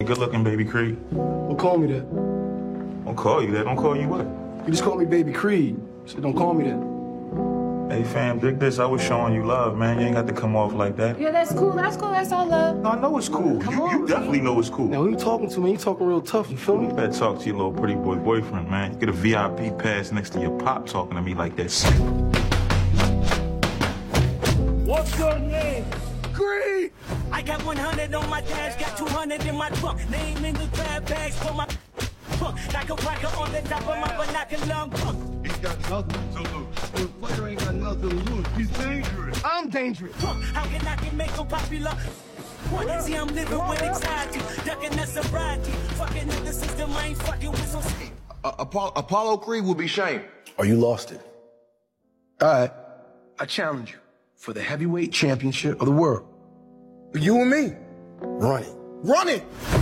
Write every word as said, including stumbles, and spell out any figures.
good looking, Baby Creed. Don't call me that. Don't call you that. Don't call you what? You just call me Baby Creed. So don't call me that. Hey, fam, dig this. I was showing you love, man. You ain't got to come off like that. Yeah, that's cool. That's cool. That's all love. No, I know it's cool. Come you on, you definitely know it's cool. Now, who you talking to, man? You talking real tough, you feel me? You better talk to your little pretty boy boyfriend, man. You get a V I P pass next to your pop talking to me like that. What's your name? Creed! I got one hundred on my dash, got two hundred in my trunk. Name in the grab bags for my trunk. Like a rocker on the top of my binocular trunk. He's got nothing to lose. The player ain't got nothing to lose. He's dangerous. I'm dangerous. How can I get make him popular? What? See, I'm living with anxiety, ducking the sobriety. Fucking in the system, I ain't fucking with some shit. Uh, Apollo, Apollo Creed will be shamed. Or you lost it. All right. I challenge you for the heavyweight championship of the world. You and me. Run it. Run it!